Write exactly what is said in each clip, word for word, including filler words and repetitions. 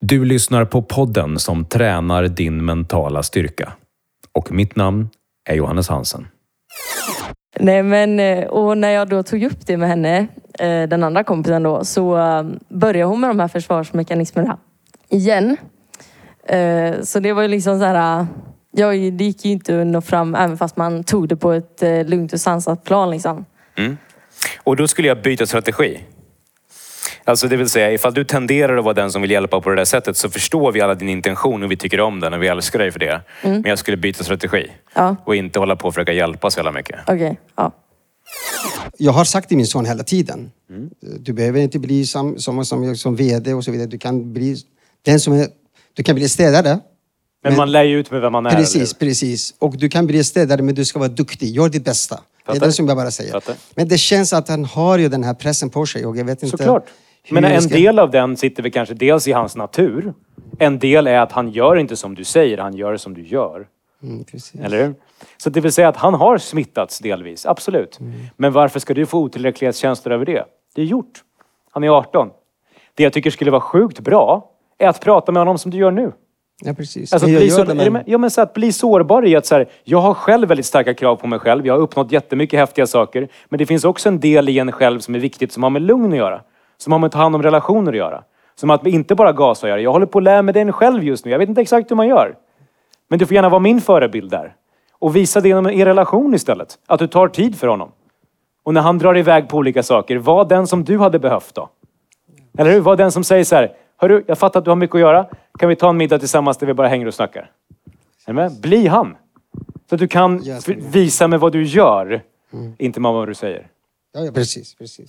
Du lyssnar på podden som tränar din mentala styrka. Och mitt namn är Johannes Hansen. Nej, men och när jag då tog upp det med henne, den andra kompisen då, så började hon med de här försvarsmekanismerna igen. Så det var ju liksom så här, ja, det gick ju inte att nå fram även fast man tog det på ett lugnt och sansat plan liksom. Mm. Och då skulle jag byta strategi. Alltså det vill säga, ifall du tenderar att vara den som vill hjälpa på det där sättet så förstår vi alla din intention och vi tycker om den och vi älskar dig för det. Mm. Men jag skulle byta strategi. Ja. Och inte hålla på och försöka hjälpa så jävla mycket. Okej, okay. Ja. Jag har sagt till min son hela tiden. Mm. Du behöver inte bli som, som, som, som vd och så vidare. Du kan bli den som är, du kan bli städare. Men, men man lär ju ut med vem man är. Precis, eller? precis. Och du kan bli städare men du ska vara duktig. Gör ditt bästa. Fattar. Det är det som jag bara säger. Fattar. Men det känns att han har ju den här pressen på sig och jag vet inte... Såklart. Men en ska... del av den sitter väl kanske dels i hans natur. En del är att han gör inte som du säger, han gör som du gör. Mm, precis. Eller hur? Så det vill säga att han har smittats delvis, absolut. Mm. Men varför ska du få otillräcklighetskänslor över det? Det är gjort. Han är arton. Det jag tycker skulle vara sjukt bra är att prata med honom som du gör nu. Ja, precis. Alltså, jag bli, gör så, det, men... ja, men så att bli sårbar i att så här, jag har själv väldigt starka krav på mig själv. Jag har uppnått jättemycket häftiga saker. Men det finns också en del i en själv som är viktigt som har med lugn att göra. Som har med att ta hand om relationer att göra. Som att inte bara gasa att göra. Jag håller på att lära mig den själv just nu. Jag vet inte exakt hur man gör. Men du får gärna vara min förebild där. Och visa det genom er relation istället. Att du tar tid för honom. Och när han drar iväg på olika saker, var den som du hade behövt då. Eller hur? Var den som säger så här: hörru, jag fattar att du har mycket att göra. Kan vi ta en middag tillsammans där vi bara hänger och snackar? Är du med? Bli han. Så att du kan yes, visa med vad du gör. Mm. Inte med vad du säger. Ja, ja, precis, precis.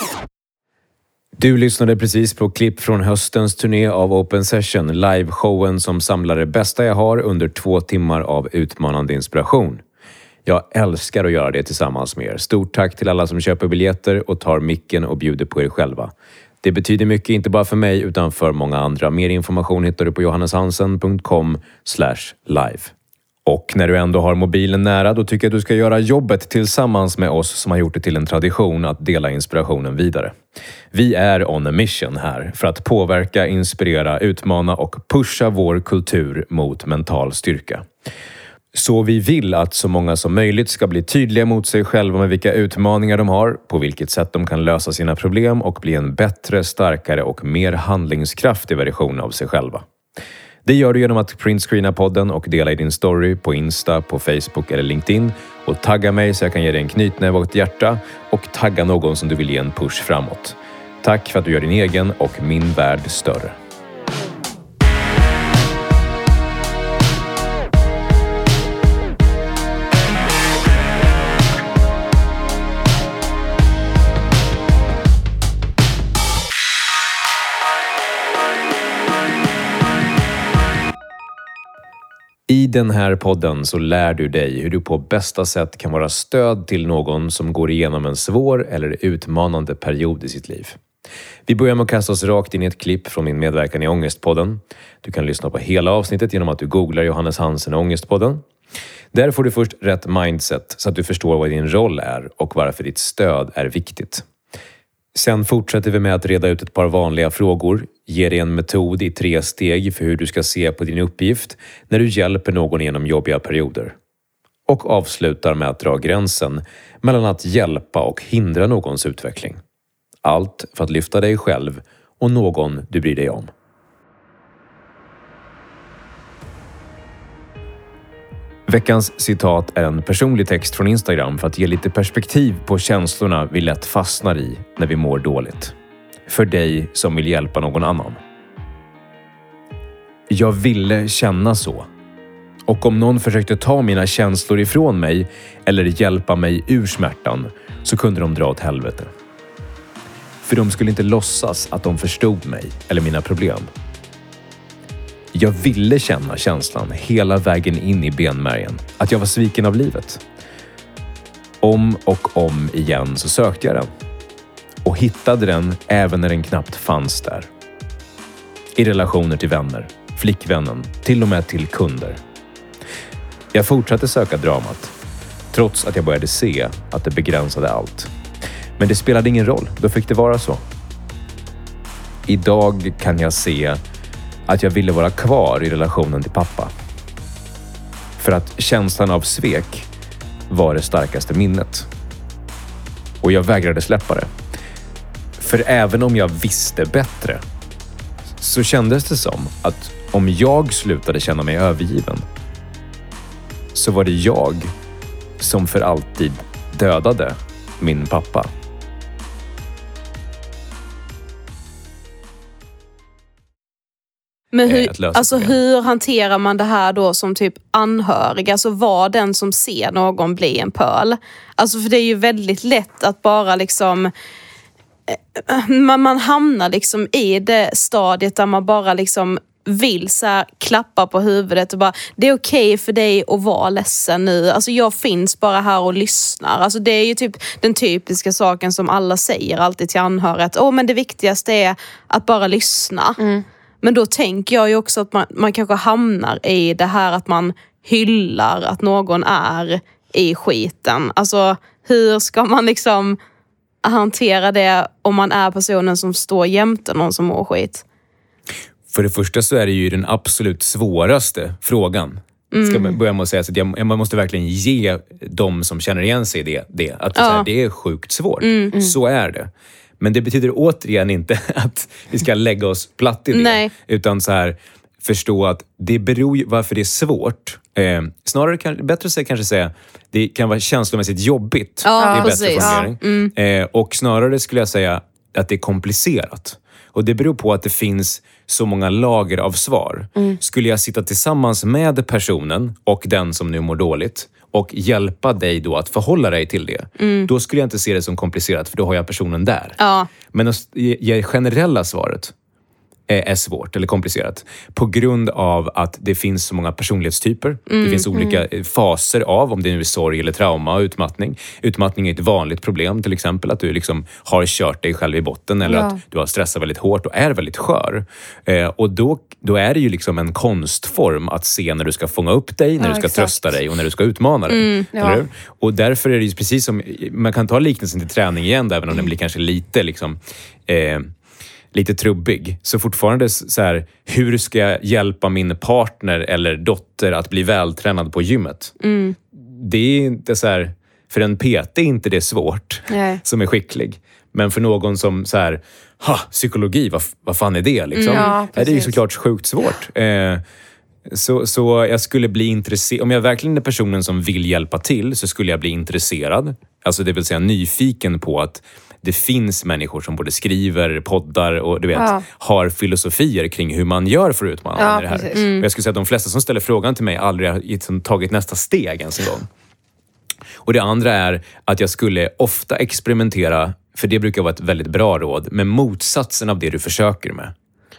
Du lyssnade precis på klipp från höstens turné av Open Session, liveshowen som samlar det bästa jag har under två timmar av utmanande inspiration. Jag älskar att göra det tillsammans med er. Stort tack till alla som köper biljetter och tar micken och bjuder på er själva. Det betyder mycket inte bara för mig utan för många andra. Mer information hittar du på johanneshansen punkt com slash live. Och när du ändå har mobilen nära, då tycker jag att du ska göra jobbet tillsammans med oss som har gjort det till en tradition att dela inspirationen vidare. Vi är on a mission här för att påverka, inspirera, utmana och pusha vår kultur mot mental styrka. Så vi vill att så många som möjligt ska bli tydliga mot sig själva med vilka utmaningar de har, på vilket sätt de kan lösa sina problem och bli en bättre, starkare och mer handlingskraftig version av sig själva. Det gör du genom att printscreena podden och dela i din story på Insta, på Facebook eller LinkedIn och tagga mig så jag kan ge dig en knytnäve och ett hjärta och tagga någon som du vill ge en push framåt. Tack för att du gör din egen och min värld större. I den här podden så lär du dig hur du på bästa sätt kan vara stöd till någon som går igenom en svår eller utmanande period i sitt liv. Vi börjar med att kasta oss rakt in i ett klipp från min medverkan i Ångestpodden. Du kan lyssna på hela avsnittet genom att du googlar Johannes Hansen och Ångestpodden. Där får du först rätt mindset så att du förstår vad din roll är och varför ditt stöd är viktigt. Sen fortsätter vi med att reda ut ett par vanliga frågor, ger dig en metod i tre steg för hur du ska se på din uppgift när du hjälper någon genom jobbiga perioder. Och avslutar med att dra gränsen mellan att hjälpa och hindra någons utveckling. Allt för att lyfta dig själv och någon du bryr dig om. Veckans citat är en personlig text från Instagram för att ge lite perspektiv på känslorna vi lätt fastnar i när vi mår dåligt. För dig som vill hjälpa någon annan. Jag ville känna så. Och om någon försökte ta mina känslor ifrån mig eller hjälpa mig ur smärtan så kunde de dra åt helvete. För de skulle inte låtsas att de förstod mig eller mina problem. Jag ville känna känslan hela vägen in i benmärgen. Att jag var sviken av livet. Om och om igen så sökte jag den. Och hittade den även när den knappt fanns där. I relationer till vänner, flickvännen, till och med till kunder. Jag fortsatte söka dramat. Trots att jag började se att det begränsade allt. Men det spelade ingen roll, då fick det vara så. Idag kan jag se att jag ville vara kvar i relationen till pappa. För att känslan av svek var det starkaste minnet. Och jag vägrade släppa det. För även om jag visste bättre så kändes det som att om jag slutade känna mig övergiven så var det jag som för alltid dödade min pappa. Men hur, alltså hur hanterar man det här då som typ anhörig? Alltså var den som ser någon bli en pöl? Alltså för det är ju väldigt lätt att bara liksom... Man, man hamnar liksom i det stadiet där man bara liksom vill så här, klappa på huvudet och bara, det är okej för dig att vara ledsen nu. Alltså jag finns bara här och lyssnar. Alltså det är ju typ den typiska saken som alla säger alltid till anhöriga. Åh, men det viktigaste är att bara lyssna. Mm. Men då tänker jag ju också att man, man kanske hamnar i det här att man hyllar att någon är i skiten. Alltså hur ska man liksom hantera det om man är personen som står jämte någon som mår skit? För det första så är det ju den absolut svåraste frågan. Mm. Ska man börja med att säga så att jag, man måste verkligen ge de som känner igen sig det. det att det, ja. så här, det är sjukt svårt. Mm, mm. Så är det. Men det betyder återigen inte att vi ska lägga oss platt i det. Nej. Utan så här, förstå att det beror ju varför det är svårt. Eh, snarare kan, bättre att kanske säga det kan vara känslomässigt jobbigt. Ja, det är bättre formulering. Ja. Mm. Eh, och snarare skulle jag säga att det är komplicerat. Och det beror på att det finns så många lager av svar. Mm. Skulle jag sitta tillsammans med personen och den som nu mår dåligt och hjälpa dig då att förhålla dig till det, mm. då skulle jag inte se det som komplicerat, för då har jag personen där. Ja. Men att ge generella svaret är svårt eller komplicerat på grund av att det finns så många personlighetstyper. Mm, det finns olika mm. faser av om det nu är sorg eller trauma och utmattning. Utmattning är ett vanligt problem, till exempel att du liksom har kört dig själv i botten eller ja. att du har stressat väldigt hårt och är väldigt skör. Eh, och då, då är det ju liksom en konstform att se när du ska fånga upp dig, när ja, du ska exakt. trösta dig och när du ska utmana dig. Mm, ja. Eller hur? Och därför är det ju precis som, man kan ta liknelsen till träning igen, även om mm. den blir kanske lite liksom... Eh, lite trubbig. Så fortfarande så här, hur ska jag hjälpa min partner eller dotter att bli vältränad på gymmet? Mm. Det är inte så här, för en P T är inte det svårt. Nej. Som är skicklig. Men för någon som så här, ha, psykologi, vad, vad fan är det liksom? Mm, ja, det är ju såklart sjukt svårt. Eh, så, så jag skulle bli intresserad, om jag verkligen är personen som vill hjälpa till, så skulle jag bli intresserad. Alltså det vill säga nyfiken på att det finns människor som både skriver, poddar och du vet, ja. har filosofier kring hur man gör för att utmana ja, det här. Mm. Jag skulle säga att de flesta som ställer frågan till mig aldrig har tagit nästa steg ens en gång. Och det andra är att jag skulle ofta experimentera, för det brukar vara ett väldigt bra råd, med motsatsen av det du försöker med.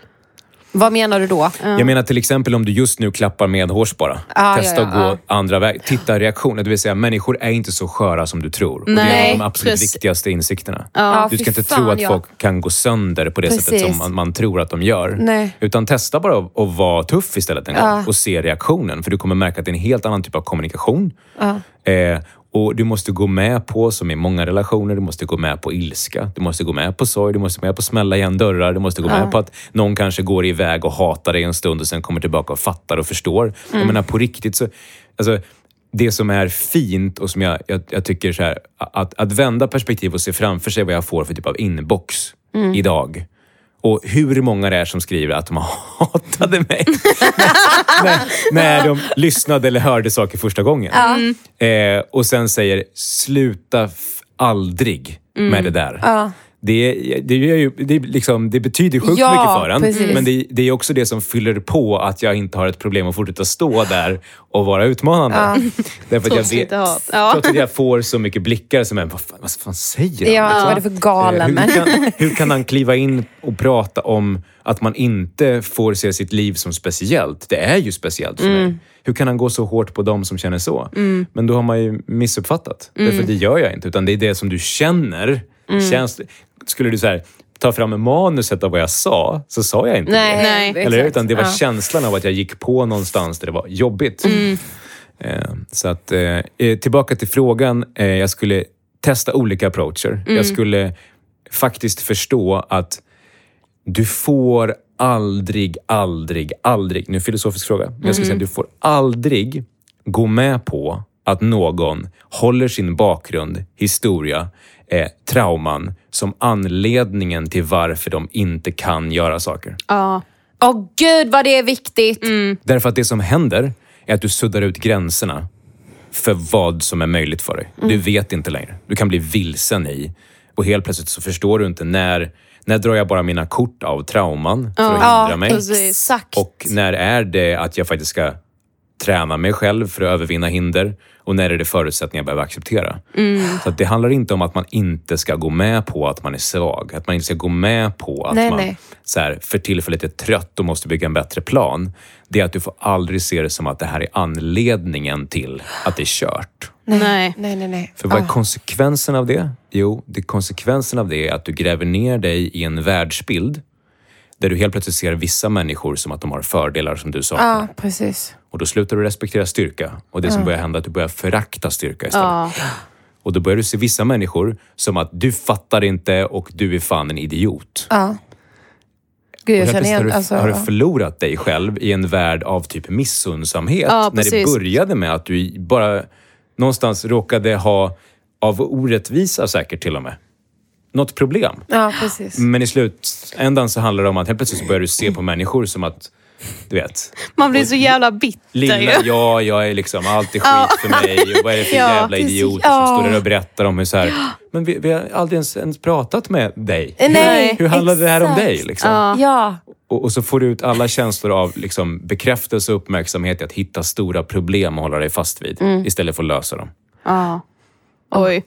Vad menar du då? Mm. Jag menar till exempel om du just nu klappar med hårs bara. Ah, Testa ja, ja, att gå ah. andra väg. Titta reaktioner. Det vill säga, människor är inte så sköra som du tror. Nej, och det är de absolut precis. viktigaste insikterna. Ah, du ska inte fan, tro att ja. folk kan gå sönder på det precis. sättet som man, man tror att de gör. Nej. Utan testa bara att, att vara tuff istället en gång. Ah. Och se reaktionen. För du kommer märka att det är en helt annan typ av kommunikation. Ah. Eh, Och du måste gå med på, som i många relationer, du måste gå med på ilska. Du måste gå med på sorg, du måste gå med på smälla igen dörrar. Du måste gå med ja. på att någon kanske går iväg och hatar dig en stund och sen kommer tillbaka och fattar och förstår. Mm. Jag menar på riktigt så... Alltså, det som är fint och som jag, jag, jag tycker så här, att, att vända perspektiv och se framför sig vad jag får för typ av inbox mm. idag. Och hur många det är som skriver att de hatade mig när, när de lyssnade eller hörde saker första gången. Mm. Eh, och sen säger, sluta f- aldrig mm. med det där. Ja. Det, det, är ju, det, är liksom, det betyder sjukt ja, mycket för en. Precis. Men det, det är också det som fyller på att jag inte har ett problem att fortsätta stå där och vara utmanande. Ja. Därför att jag vet, ja. trots att jag får så mycket blickar som är, vad fan, vad fan säger han? Ja, liksom? Vad är det för galen? Hur kan, hur kan han kliva in och prata om att man inte får se sitt liv som speciellt? Det är ju speciellt för mm. mig. Hur kan han gå så hårt på dem som känner så? Mm. Men då har man ju missuppfattat. Mm. Därför det gör jag inte. Utan det är det som du känner. Mm. Känns, skulle du så här, ta fram manuset av vad jag sa, så sa jag inte nej, det. Nej, Eller, utan det var ja. känslan av att jag gick på någonstans där det var jobbigt. Mm. Eh, så att, eh, tillbaka till frågan. Eh, jag skulle testa olika approacher. Mm. Jag skulle faktiskt förstå att du får aldrig, aldrig, aldrig, nu är det en filosofisk fråga, men jag ska säga att du får aldrig gå med på att någon håller sin bakgrund, historia, eh, trauman som anledningen till varför de inte kan göra saker. Ja. Åh oh, gud vad det är viktigt. Mm. Därför att det som händer är att du suddar ut gränserna för vad som är möjligt för dig. Mm. Du vet inte längre. Du kan bli vilsen i. Och helt plötsligt så förstår du inte när, när drar jag bara mina kort av trauman för att ja, hindra mig. Exakt. Och när är det att jag faktiskt ska träna mig själv för att övervinna hinder. Och när är det förutsättningar jag behöver acceptera. Mm. Så att det handlar inte om att man inte ska gå med på att man är svag. Att man inte ska gå med på att nej, man nej. Så här, för tillfället är trött och måste bygga en bättre plan. Det är att du får aldrig se det som att det här är anledningen till att det är kört. Nej. Nej, nej, nej. För vad är Ah. konsekvensen av det? Jo, det konsekvensen av det är att du gräver ner dig i en världsbild där du helt plötsligt ser vissa människor som att de har fördelar som du saknar. Ja, precis. Och då slutar du respektera styrka. Och det som börjar hända är att du börjar förakta styrka istället. Ja. Och då börjar du se vissa människor som att du fattar inte och du är fan en idiot. Ja. Gud, Och jag helt känner plötsligt har igen. du, Alltså, har du förlorat dig själv i en värld av typ missundsamhet. Ja, när det precis. började med att du bara någonstans råkade ha, av orättvisa säkert till och med, något problem. ja, precis. Men i slutändan så handlar det om att helt plötsligt så börjar du se på människor som att, du vet... Man blir så jävla bitter Lilla ju. jag, jag är liksom alltid skit för mig. Och vad är det för Ja, jävla precis. idioter Ja. som står där och berättar om hur så här... Men vi, vi har aldrig ens, ens pratat med dig. Nej, Hur handlar det här om exakt. dig? Liksom? Ja. Ja. Och, och så får du ut alla känslor av liksom, bekräftelse och uppmärksamhet i att hitta stora problem och hålla dig fast vid. Istället för att lösa dem. Ja. Oj.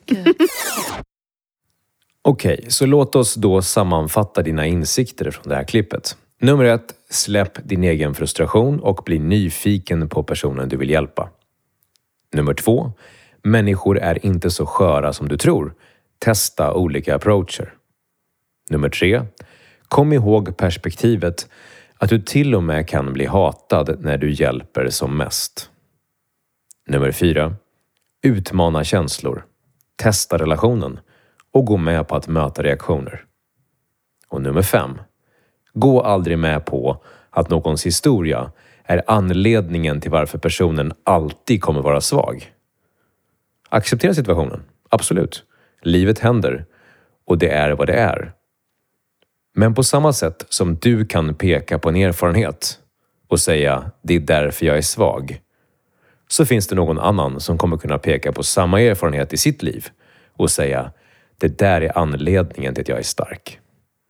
Okej, så låt oss då sammanfatta dina insikter från det här klippet. Nummer ett, släpp din egen frustration och bli nyfiken på personen du vill hjälpa. Nummer två, människor är inte så sköra som du tror. Testa olika approacher. Nummer tre, kom ihåg perspektivet att du till och med kan bli hatad när du hjälper som mest. Nummer fyra, utmana känslor. Testa relationen och gå med på att möta reaktioner. Och nummer fem, gå aldrig med på att någons historia är anledningen till varför personen alltid kommer vara svag. Acceptera situationen, absolut. Livet händer och det är vad det är. Men på samma sätt som du kan peka på en erfarenhet och säga det är därför jag är svag, så finns det någon annan som kommer kunna peka på samma erfarenhet i sitt liv och säga det där är anledningen till att jag är stark.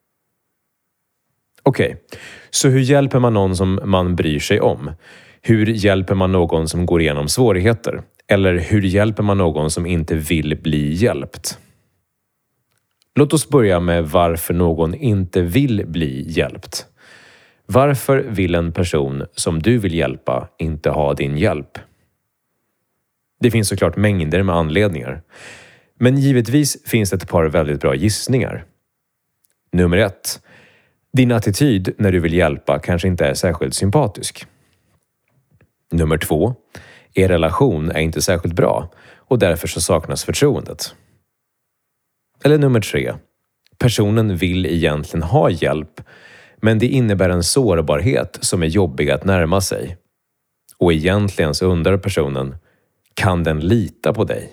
Okej, okay. Så hur hjälper man någon som man bryr sig om? Hur hjälper man någon som går igenom svårigheter? Eller hur hjälper man någon som inte vill bli hjälpt? Låt oss börja med varför någon inte vill bli hjälpt. Varför vill en person som du vill hjälpa inte ha din hjälp? Det finns såklart mängder med anledningar. Men givetvis finns det ett par väldigt bra gissningar. Nummer ett. Din attityd när du vill hjälpa kanske inte är särskilt sympatisk. Nummer två. Er relation är inte särskilt bra och därför så saknas förtroendet. Eller nummer tre. Personen vill egentligen ha hjälp, men det innebär en sårbarhet som är jobbig att närma sig. Och egentligen så undrar personen, kan den lita på dig?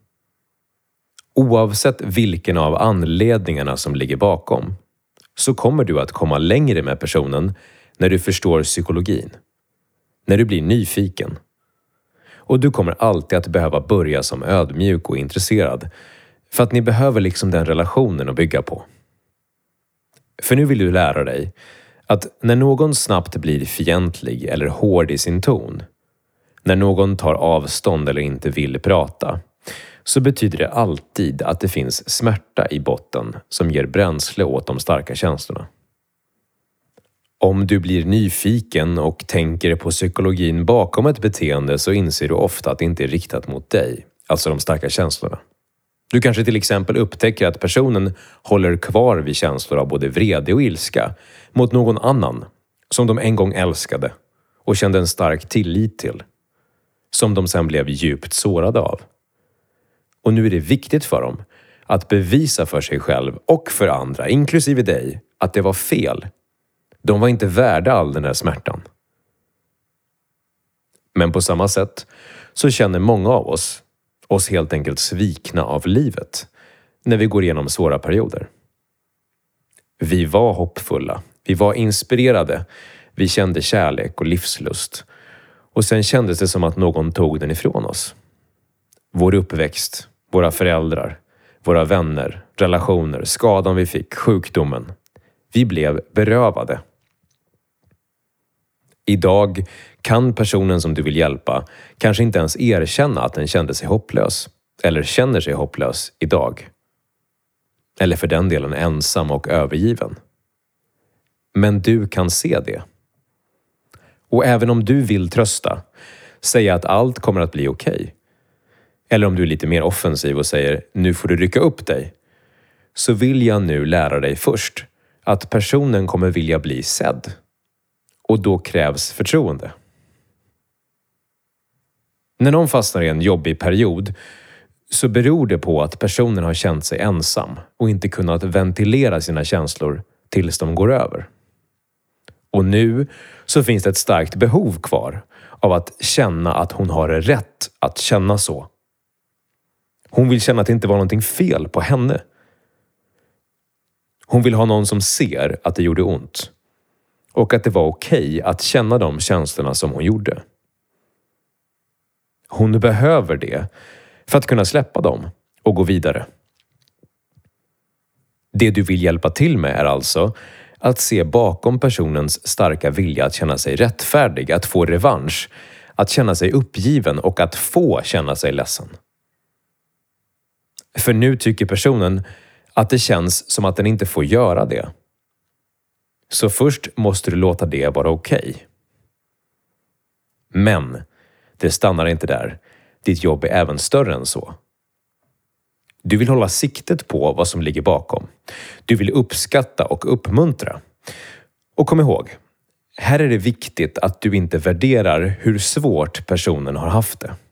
Oavsett vilken av anledningarna som ligger bakom, så kommer du att komma längre med personen när du förstår psykologin. När du blir nyfiken. Och du kommer alltid att behöva börja som ödmjuk och intresserad. För att ni behöver liksom den relationen att bygga på. För nu vill du lära dig att när någon snabbt blir fientlig eller hård i sin ton, när någon tar avstånd eller inte vill prata, så betyder det alltid att det finns smärta i botten som ger bränsle åt de starka känslorna. Om du blir nyfiken och tänker på psykologin bakom ett beteende så inser du ofta att det inte är riktat mot dig, alltså de starka känslorna. Du kanske till exempel upptäcker att personen håller kvar vid känslor av både vrede och ilska mot någon annan som de en gång älskade och kände en stark tillit till, som de sedan blev djupt sårade av. Och nu är det viktigt för dem att bevisa för sig själv och för andra, inklusive dig, att det var fel. De var inte värda all den här smärtan. Men på samma sätt så känner många av oss oss helt enkelt svikna av livet när vi går igenom svåra perioder. Vi var hoppfulla, vi var inspirerade, vi kände kärlek och livslust. Och sen kändes det som att någon tog den ifrån oss. Vår uppväxt, våra föräldrar, våra vänner, relationer, skadan vi fick, sjukdomen. Vi blev berövade. Idag kan personen som du vill hjälpa kanske inte ens erkänna att den kände sig hopplös. Eller känner sig hopplös idag. Eller för den delen ensam och övergiven. Men du kan se det. Och även om du vill trösta, säga att allt kommer att bli okej. Eller om du är lite mer offensiv och säger nu får du rycka upp dig. Så vill jag nu lära dig först att personen kommer vilja bli sedd. Och då krävs förtroende. När någon fastnar i en jobbig period så beror det på att personen har känt sig ensam och inte kunnat ventilera sina känslor tills de går över. Och nu så finns det ett starkt behov kvar av att känna att hon har rätt att känna så. Hon vill känna att det inte var någonting fel på henne. Hon vill ha någon som ser att det gjorde ont. Och att det var okej att känna de känslorna som hon gjorde. Hon behöver det för att kunna släppa dem och gå vidare. Det du vill hjälpa till med är alltså att se bakom personens starka vilja att känna sig rättfärdig, att få revansch, att känna sig uppgiven och att få känna sig ledsen. För nu tycker personen att det känns som att den inte får göra det. Så först måste du låta det vara okej. Men det stannar inte där. Ditt jobb är även större än så. Du vill hålla siktet på vad som ligger bakom. Du vill uppskatta och uppmuntra. Och kom ihåg, här är det viktigt att du inte värderar hur svårt personen har haft det.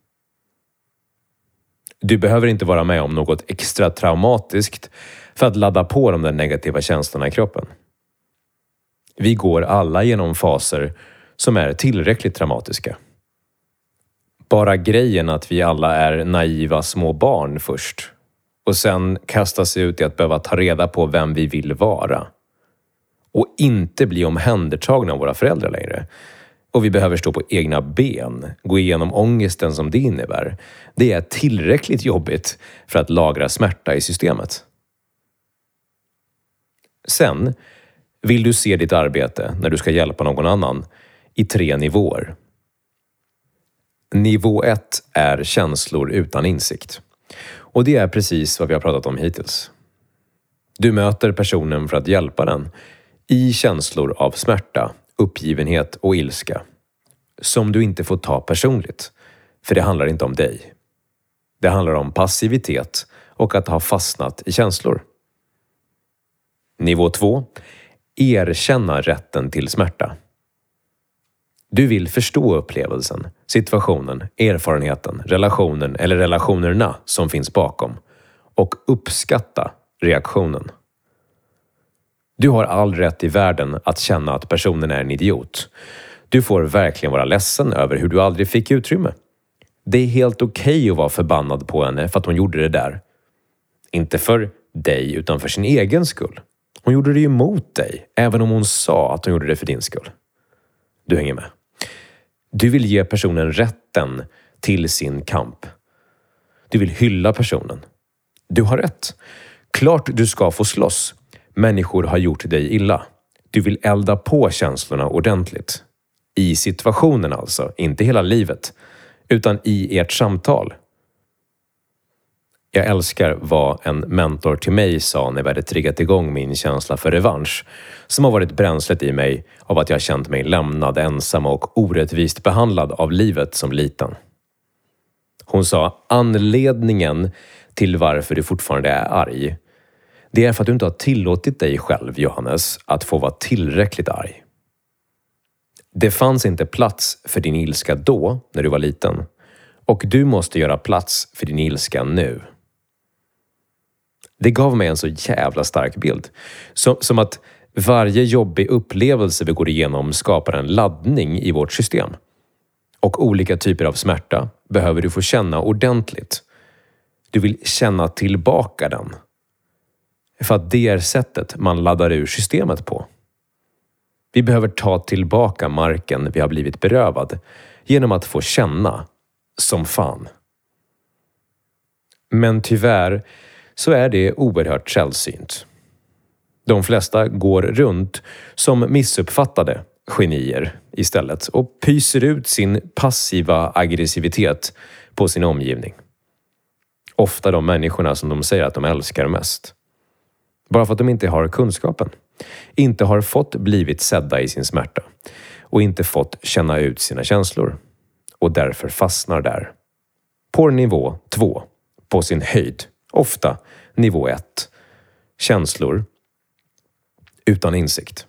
Du behöver inte vara med om något extra traumatiskt för att ladda på de där negativa känslorna i kroppen. Vi går alla genom faser som är tillräckligt traumatiska. Bara grejen att vi alla är naiva små barn först och sen kastas ut i att behöva ta reda på vem vi vill vara. Och inte bli omhändertagna av våra föräldrar längre. Och vi behöver stå på egna ben, gå igenom ångesten som det innebär. Det är tillräckligt jobbigt för att lagra smärta i systemet. Sen vill du se ditt arbete när du ska hjälpa någon annan i tre nivåer. Nivå ett är känslor utan insikt. Och det är precis vad vi har pratat om hittills. Du möter personen för att hjälpa den i känslor av smärta, uppgivenhet och ilska. Som du inte får ta personligt. För det handlar inte om dig. Det handlar om passivitet och att ha fastnat i känslor. Nivå två. Erkänna rätten till smärta. Du vill förstå upplevelsen, situationen, erfarenheten, relationen eller relationerna som finns bakom. Och uppskatta reaktionen. Du har all rätt i världen att känna att personen är en idiot. Du får verkligen vara ledsen över hur du aldrig fick utrymme. Det är helt okej att vara förbannad på henne för att hon gjorde det där. Inte för dig utan för sin egen skull. Hon gjorde det ju mot dig, även om hon sa att hon gjorde det för din skull. Du hänger med. Du vill ge personen rätten till sin kamp. Du vill hylla personen. Du har rätt. Klart du ska få slåss. Människor har gjort dig illa. Du vill elda på känslorna ordentligt. I situationen alltså, inte hela livet. Utan i ert samtal. Jag älskar vad en mentor till mig sa när vi hade triggat igång min känsla för revansch. Som har varit bränslet i mig av att jag känt mig lämnad, ensam och orättvist behandlad av livet som liten. Hon sa, anledningen till varför du fortfarande är arg. Det är för att du inte har tillåtit dig själv, Johannes, att få vara tillräckligt arg. Det fanns inte plats för din ilska då, när du var liten. Och du måste göra plats för din ilska nu. Det gav mig en så jävla stark bild. Som, som att Varje jobbig upplevelse vi går igenom skapar en laddning i vårt system. Och olika typer av smärta behöver du få känna ordentligt. Du vill känna tillbaka den. För att det är sättet man laddar ur systemet på. Vi behöver ta tillbaka marken vi har blivit berövad genom att få känna som fan. Men tyvärr så är det oerhört sällsynt. De flesta går runt som missuppfattade genier istället och pyser ut sin passiva aggressivitet på sin omgivning. Ofta de människorna som de säger att de älskar mest. Bara för att de inte har kunskapen. Inte har fått blivit sedda i sin smärta. Och inte fått känna ut sina känslor. Och därför fastnar där. På nivå två. På sin höjd. Ofta nivå ett. Känslor. Utan insikt.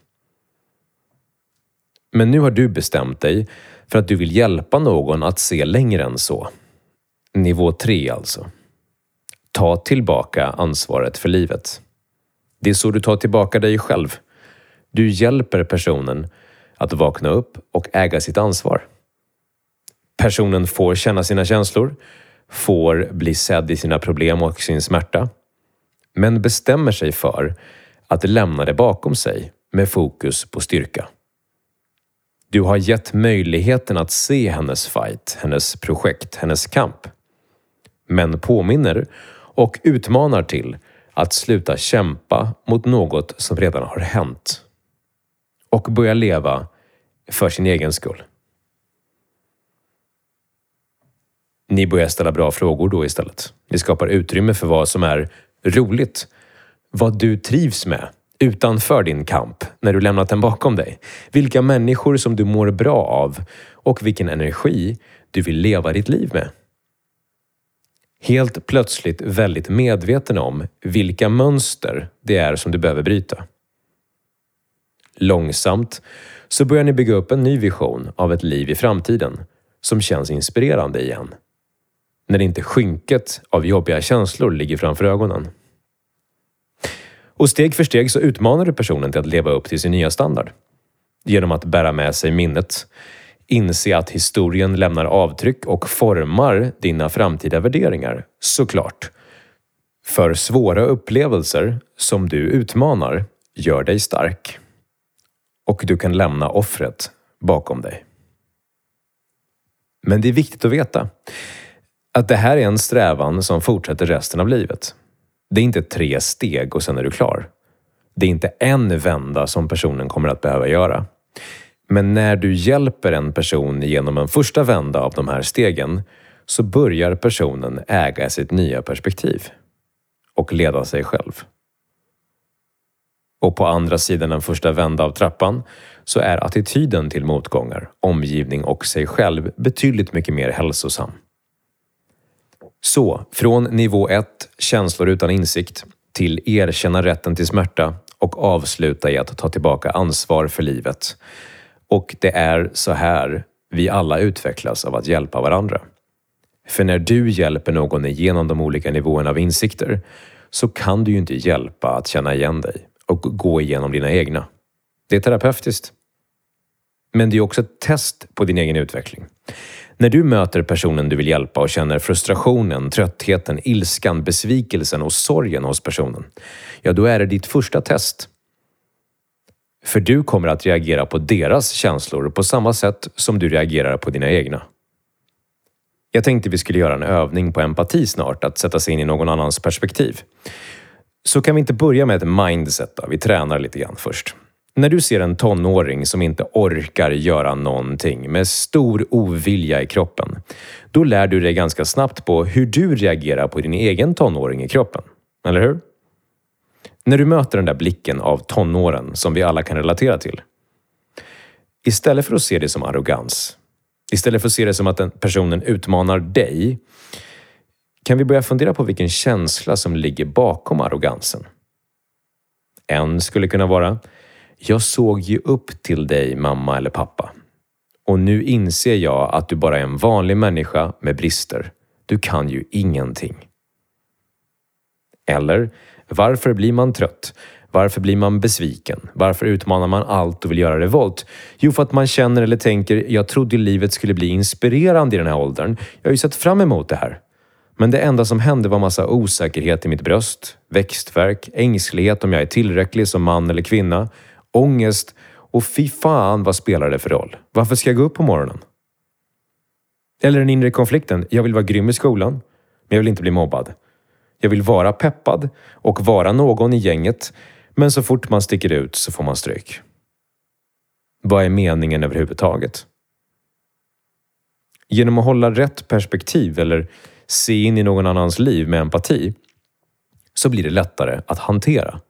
Men nu har du bestämt dig för att du vill hjälpa någon att se längre än så. Nivå tre alltså. Ta tillbaka ansvaret för livet. Det är så du tar tillbaka dig själv. Du hjälper personen att vakna upp och äga sitt ansvar. Personen får känna sina känslor, får bli sedd i sina problem och sin smärta, men bestämmer sig för att lämna det bakom sig med fokus på styrka. Du har gett möjligheten att se hennes fight, hennes projekt, hennes kamp, men påminner och utmanar till att sluta kämpa mot något som redan har hänt och börja leva för sin egen skull. Ni börjar ställa bra frågor då istället. Ni skapar utrymme för vad som är roligt, vad du trivs med utanför din kamp när du lämnat den bakom dig. Vilka människor som du mår bra av och vilken energi du vill leva ditt liv med. Helt plötsligt väldigt medveten om vilka mönster det är som du behöver bryta. Långsamt så börjar ni bygga upp en ny vision av ett liv i framtiden som känns inspirerande igen. När inte skynket av jobbiga känslor ligger framför ögonen. Och steg för steg så utmanar du personen till att leva upp till sin nya standard. Genom att bära med sig minnet. Inse att historien lämnar avtryck och formar dina framtida värderingar, såklart. För svåra upplevelser som du utmanar gör dig stark. Och du kan lämna offret bakom dig. Men det är viktigt att veta att det här är en strävan som fortsätter resten av livet. Det är inte tre steg och sen är du klar. Det är inte en vända som personen kommer att behöva göra. Men när du hjälper en person genom en första vända av de här stegen så börjar personen äga sitt nya perspektiv och leda sig själv. Och på andra sidan den första vända av trappan så är attityden till motgångar, omgivning och sig själv betydligt mycket mer hälsosam. Så, från nivå ett, känslor utan insikt, till erkänna rätten till smärta och avsluta i att ta tillbaka ansvar för livet. Och det är så här vi alla utvecklas av att hjälpa varandra. För när du hjälper någon igenom de olika nivåerna av insikter så kan du ju inte hjälpa att känna igen dig och gå igenom dina egna. Det är terapeutiskt. Men det är också ett test på din egen utveckling. När du möter personen du vill hjälpa och känner frustrationen, tröttheten, ilskan, besvikelsen och sorgen hos personen, ja då är det ditt första test. För du kommer att reagera på deras känslor på samma sätt som du reagerar på dina egna. Jag tänkte vi skulle göra en övning på empati snart, att sätta sig in i någon annans perspektiv. Så kan vi inte börja med ett mindset då? Vi tränar lite grann först. När du ser en tonåring som inte orkar göra någonting med stor ovilja i kroppen, då lär du dig ganska snabbt på hur du reagerar på din egen tonåring i kroppen. Eller hur? När du möter den där blicken av tonåren som vi alla kan relatera till. Istället för att se det som arrogans, istället för att se det som att den personen utmanar dig, kan vi börja fundera på vilken känsla som ligger bakom arrogansen. En skulle kunna vara: jag såg ju upp till dig, mamma eller pappa. Och nu inser jag att du bara är en vanlig människa med brister. Du kan ju ingenting. Eller, varför blir man trött? Varför blir man besviken? Varför utmanar man allt och vill göra revolt? Jo, för att man känner eller tänker, jag trodde livet skulle bli inspirerande i den här åldern. Jag har ju sett fram emot det här. Men det enda som hände var massa osäkerhet i mitt bröst, växtvärk, ängslighet om jag är tillräcklig som man eller kvinna, ångest och fy fan, vad spelar det för roll? Varför ska jag gå upp på morgonen? Eller den inre konflikten, jag vill vara grym i skolan, men jag vill inte bli mobbad. Jag vill vara peppad och vara någon i gänget, men så fort man sticker ut så får man stryk. Vad är meningen överhuvudtaget? Genom att hålla rätt perspektiv eller se in i någon annans liv med empati så blir det lättare att hantera.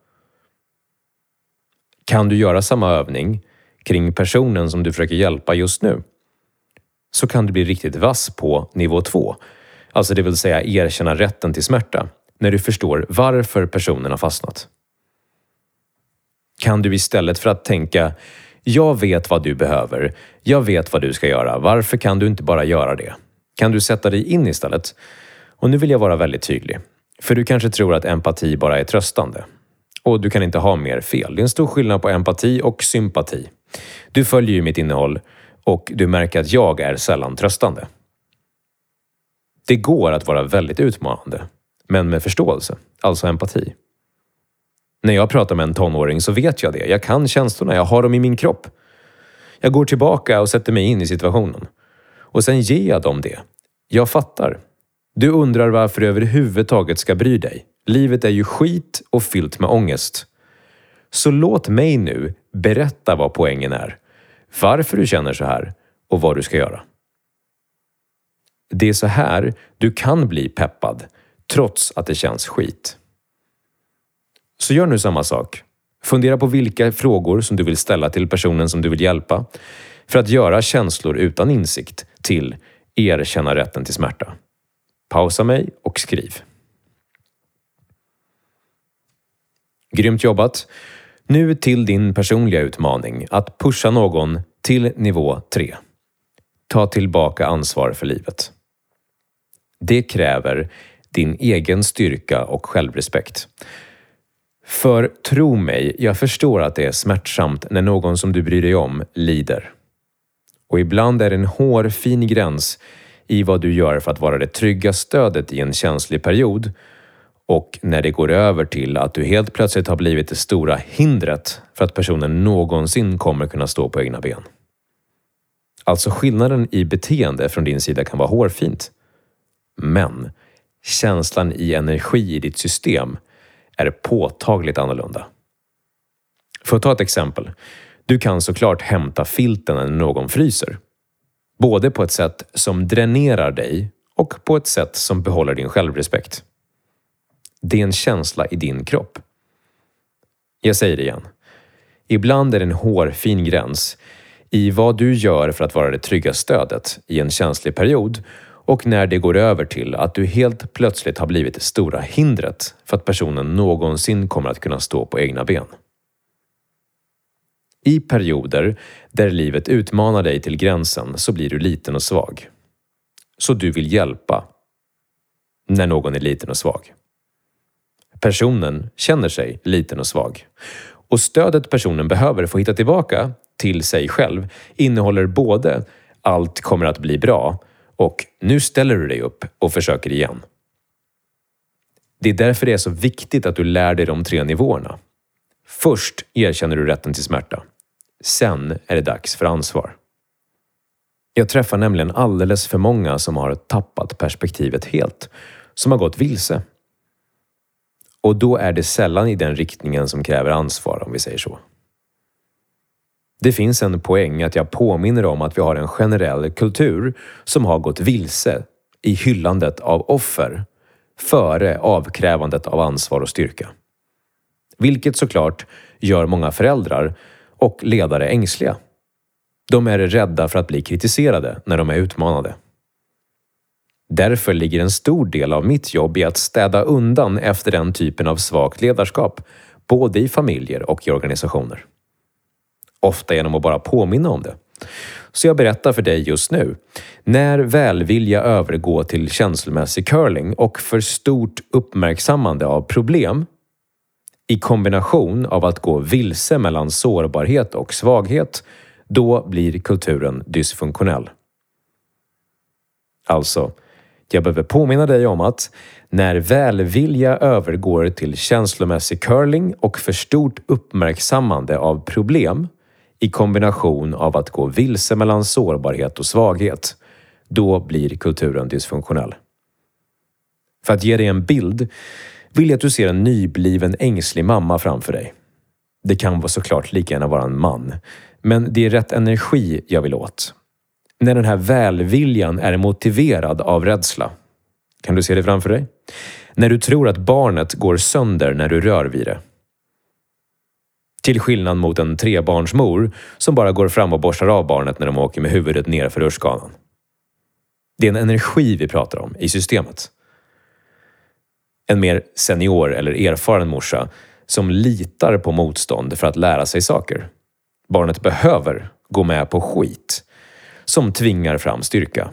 Kan du göra samma övning kring personen som du försöker hjälpa just nu, så kan du bli riktigt vass på nivå två. Alltså det vill säga erkänna rätten till smärta när du förstår varför personen har fastnat. Kan du istället för att tänka, jag vet vad du behöver, jag vet vad du ska göra, varför kan du inte bara göra det? Kan du sätta dig in istället? Och nu vill jag vara väldigt tydlig. För du kanske tror att empati bara är tröstande. Och du kan inte ha mer fel. Det är en stor skillnad på empati och sympati. Du följer ju mitt innehåll och du märker att jag är sällan tröstande. Det går att vara väldigt utmanande, men med förståelse, alltså empati. När jag pratar med en tonåring så vet jag det. Jag kan känslorna, jag har dem i min kropp. Jag går tillbaka och sätter mig in i situationen. Och sen ger jag dem det. Jag fattar. Du undrar varför du överhuvudtaget ska bry dig. Livet är ju skit och fyllt med ångest. Så låt mig nu berätta vad poängen är. Varför du känner så här och vad du ska göra. Det är så här du kan bli peppad trots att det känns skit. Så gör nu samma sak. Fundera på vilka frågor som du vill ställa till personen som du vill hjälpa för att göra känslor utan insikt till erkänna rätten till smärta. Pausa mig och skriv. Grymt jobbat. Nu till din personliga utmaning att pusha någon till nivå tre. Ta tillbaka ansvar för livet. Det kräver din egen styrka och självrespekt. För tro mig, jag förstår att det är smärtsamt när någon som du bryr dig om lider. Och ibland är det en hårfin gräns i vad du gör för att vara det trygga stödet i en känslig period och när det går över till att du helt plötsligt har blivit det stora hindret för att personen någonsin kommer kunna stå på egna ben. Alltså skillnaden i beteende från din sida kan vara hårfint. Men känslan i energi i ditt system är påtagligt annorlunda. För att ta ett exempel. Du kan såklart hämta filten när någon fryser. Både på ett sätt som dränerar dig och på ett sätt som behåller din självrespekt. Det är en känsla i din kropp. Jag säger det igen. Ibland är det en hårfin gräns i vad du gör för att vara det trygga stödet i en känslig period och när det går över till att du helt plötsligt har blivit det stora hindret för att personen någonsin kommer att kunna stå på egna ben. I perioder där livet utmanar dig till gränsen så blir du liten och svag. Så du vill hjälpa när någon är liten och svag. Personen känner sig liten och svag. Och stödet personen behöver få hitta tillbaka till sig själv innehåller både allt kommer att bli bra och nu ställer du dig upp och försöker igen. Det är därför det är så viktigt att du lär dig de tre nivåerna. Först erkänner du rätten till smärta. Sen är det dags för ansvar. Jag träffar nämligen alldeles för många som har tappat perspektivet helt. Som har gått vilse. Och då är det sällan i den riktningen som kräver ansvar, om vi säger så. Det finns en poäng att jag påminner om att vi har en generell kultur som har gått vilse i hyllandet av offer före avkrävandet av ansvar och styrka. Vilket såklart gör många föräldrar och ledare ängsliga. De är rädda för att bli kritiserade när de är utmanade. Därför ligger en stor del av mitt jobb i att städa undan efter den typen av svagt ledarskap, både i familjer och i organisationer. Ofta genom att bara påminna om det. Så jag berättar för dig just nu. När välvilja övergår till känslomässig curling och för stort uppmärksammande av problem i kombination av att gå vilse mellan sårbarhet och svaghet, då blir kulturen dysfunktionell. Alltså, jag behöver påminna dig om att när välvilja övergår till känslomässig curling och för stort uppmärksammande av problem i kombination av att gå vilse mellan sårbarhet och svaghet, då blir kulturen dysfunktionell. För att ge dig en bild vill jag att du ser en nybliven ängslig mamma framför dig. Det kan vara såklart lika gärna vara en man, men det är rätt energi jag vill åt. När den här välviljan är motiverad av rädsla. Kan du se det framför dig? När du tror att barnet går sönder när du rör vid det. Till skillnad mot en trebarnsmor som bara går fram och borstar av barnet när de åker med huvudet ner för rutschkanan. Det är en energi vi pratar om i systemet. En mer senior eller erfaren morsa som litar på motstånd för att lära sig saker. Barnet behöver gå med på skit som tvingar fram styrka.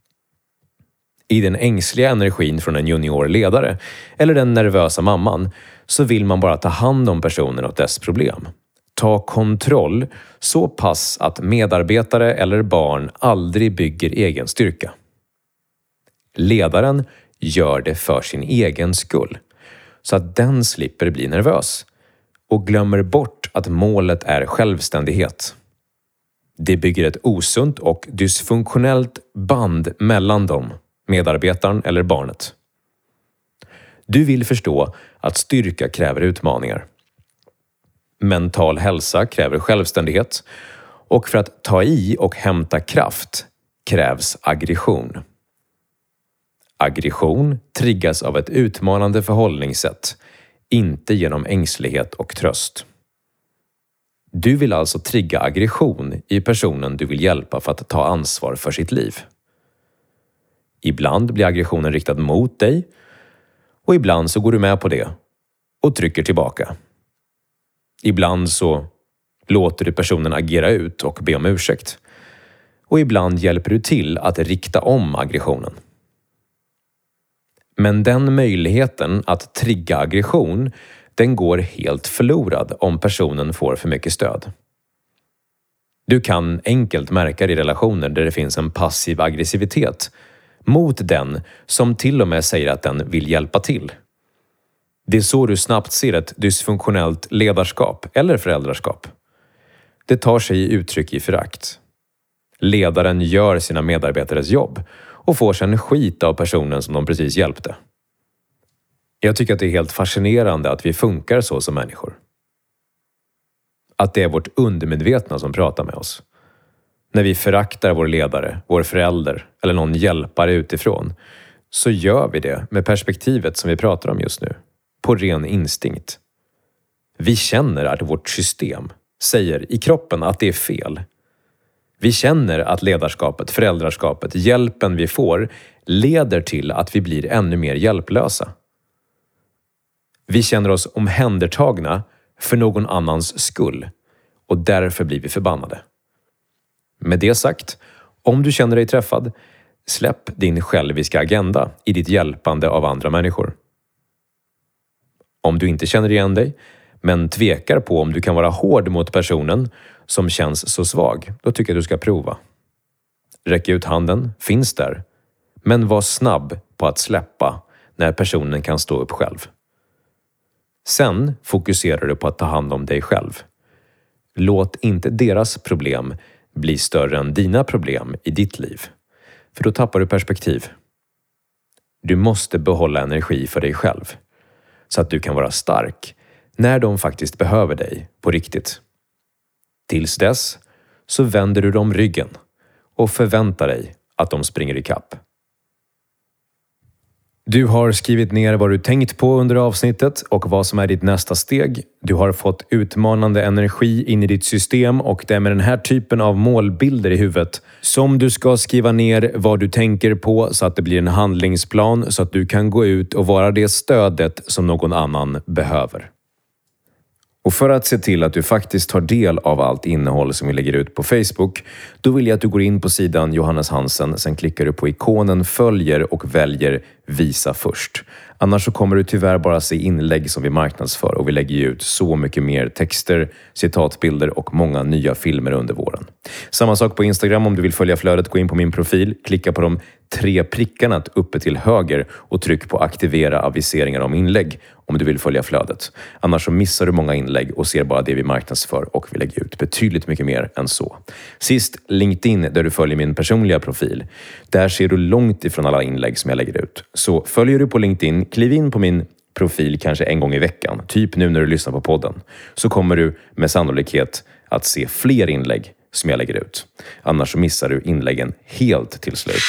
I den ängsliga energin från en junior ledare eller den nervösa mamman så vill man bara ta hand om personen och dess problem. Ta kontroll så pass att medarbetare eller barn aldrig bygger egen styrka. Ledaren gör det för sin egen skull så att den slipper bli nervös och glömmer bort att målet är självständighet. Det bygger ett osunt och dysfunktionellt band mellan dem, medarbetaren eller barnet. Du vill förstå att styrka kräver utmaningar. Mental hälsa kräver självständighet och för att ta i och hämta kraft krävs aggression. Aggression triggas av ett utmanande förhållningssätt, inte genom ängslighet och tröst. Du vill alltså trigga aggression i personen du vill hjälpa för att ta ansvar för sitt liv. Ibland blir aggressionen riktad mot dig och ibland så går du med på det och trycker tillbaka. Ibland så låter du personen agera ut och be om ursäkt. Och ibland hjälper du till att rikta om aggressionen. Men den möjligheten att trigga aggression, den går helt förlorad om personen får för mycket stöd. Du kan enkelt märka det i relationer där det finns en passiv aggressivitet mot den som till och med säger att den vill hjälpa till. Det är så du snabbt ser ett dysfunktionellt ledarskap eller föräldraskap. Det tar sig i uttryck i förakt. Ledaren gör sina medarbetares jobb och får sedan skit av personen som de precis hjälpte. Jag tycker att det är helt fascinerande att vi funkar så som människor. Att det är vårt undermedvetna som pratar med oss. När vi föraktar vår ledare, vår förälder eller någon hjälpare utifrån så gör vi det med perspektivet som vi pratar om just nu. På ren instinkt. Vi känner att vårt system säger i kroppen att det är fel. Vi känner att ledarskapet, föräldraskapet, hjälpen vi får leder till att vi blir ännu mer hjälplösa. Vi känner oss omhändertagna för någon annans skull och därför blir vi förbannade. Med det sagt, om du känner dig träffad, släpp din själviska agenda i ditt hjälpande av andra människor. Om du inte känner igen dig, men tvekar på om du kan vara hård mot personen som känns så svag, då tycker jag du ska prova. Räck ut handen, finns där, men var snabb på att släppa när personen kan stå upp själv. Sen fokuserar du på att ta hand om dig själv. Låt inte deras problem bli större än dina problem i ditt liv, för då tappar du perspektiv. Du måste behålla energi för dig själv, så att du kan vara stark när de faktiskt behöver dig på riktigt. Tills dess så vänder du dem ryggen och förväntar dig att de springer i kapp. Du har skrivit ner vad du tänkt på under avsnittet och vad som är ditt nästa steg. Du har fått utmanande energi in i ditt system och det är med den här typen av målbilder i huvudet som du ska skriva ner vad du tänker på så att det blir en handlingsplan så att du kan gå ut och vara det stödet som någon annan behöver. Och för att se till att du faktiskt tar del av allt innehåll som vi lägger ut på Facebook, då vill jag att du går in på sidan Johannes Hansen, sen klickar du på ikonen följer och väljer visa först. Annars så kommer du tyvärr bara se inlägg som vi marknadsför och vi lägger ju ut så mycket mer texter, citatbilder och många nya filmer under våren. Samma sak på Instagram. Om du vill följa flödet, gå in på min profil, klicka på de tre prickarna uppe till höger och tryck på aktivera aviseringar om inlägg om du vill följa flödet. Annars så missar du många inlägg och ser bara det vi marknadsför och vi lägger ut betydligt mycket mer än så. Sist, LinkedIn där du följer min personliga profil. Där ser du långt ifrån alla inlägg som jag lägger ut. Så följer du på LinkedIn, kliv in på min profil kanske en gång i veckan, typ nu när du lyssnar på podden, så kommer du med sannolikhet att se fler inlägg som jag lägger ut. Annars så missar du inläggen helt till slut.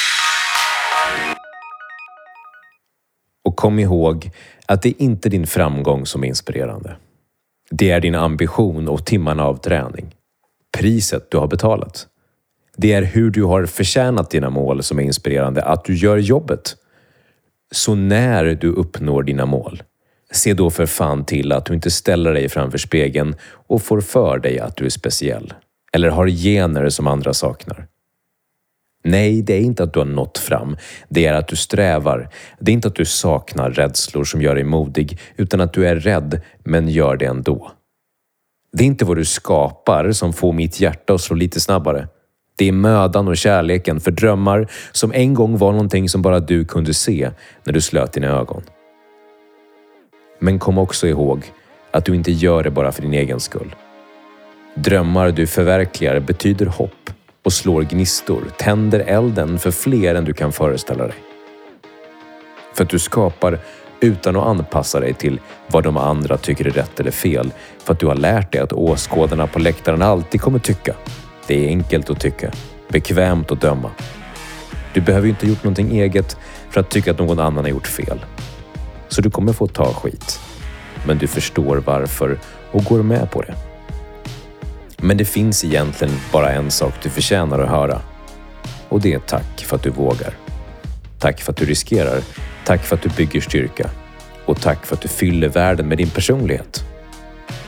Och kom ihåg att det är inte din framgång som är inspirerande. Det är din ambition och timmarna av träning. Priset du har betalat. Det är hur du har förtjänat dina mål som är inspirerande, att du gör jobbet. Så när du uppnår dina mål, se då för fan till att du inte ställer dig framför spegeln och får för dig att du är speciell. Eller har gener som andra saknar. Nej, det är inte att du har nått fram. Det är att du strävar. Det är inte att du saknar rädslor som gör dig modig, utan att du är rädd men gör det ändå. Det är inte vad du skapar som får mitt hjärta att slå lite snabbare. Det är mödan och kärleken för drömmar som en gång var någonting som bara du kunde se när du slöt dina ögon. Men kom också ihåg att du inte gör det bara för din egen skull. Drömmar du förverkligar betyder hopp och slår gnistor, tänder elden för fler än du kan föreställa dig. För att du skapar utan att anpassa dig till vad de andra tycker är rätt eller fel. För att du har lärt dig att åskådarna på läktaren alltid kommer tycka. Det är enkelt att tycka, bekvämt att döma. Du behöver ju inte ha gjort någonting eget för att tycka att någon annan har gjort fel. Så du kommer få ta skit. Men du förstår varför och går med på det. Men det finns egentligen bara en sak du förtjänar att höra. Och det är tack för att du vågar. Tack för att du riskerar. Tack för att du bygger styrka. Och tack för att du fyller världen med din personlighet.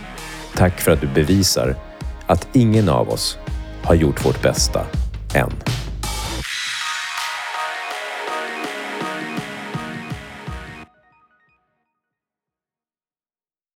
Tack för att du bevisar att ingen av oss har gjort vårt bästa än.